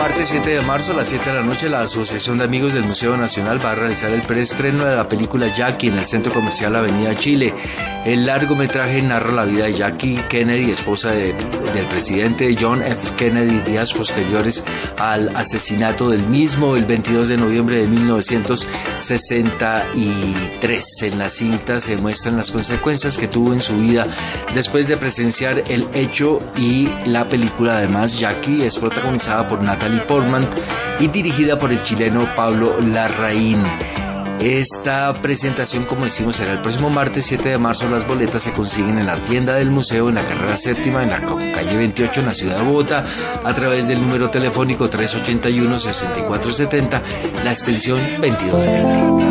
martes 7 de marzo a las 7 de la noche, la Asociación de Amigos del Museo Nacional va a realizar el preestreno de la película Jackie en el Centro Comercial Avenida Chile. El largometraje narra la vida de Jackie Kennedy, esposa del presidente John F. Kennedy, días posteriores al asesinato del mismo el 22 de noviembre de 1963. En la cinta se muestran las consecuencias que tuvo en su vida después de presenciar el hecho, y la película, además, Jackie, es protagonizada por Natalie Portman y dirigida por el chileno Pablo Larraín. Esta presentación, como decimos, será el próximo martes 7 de marzo. Las boletas se consiguen en la tienda del museo en la carrera séptima, en la calle 28, en la ciudad de Bogotá, a través del número telefónico 381-6470, la extensión 22 de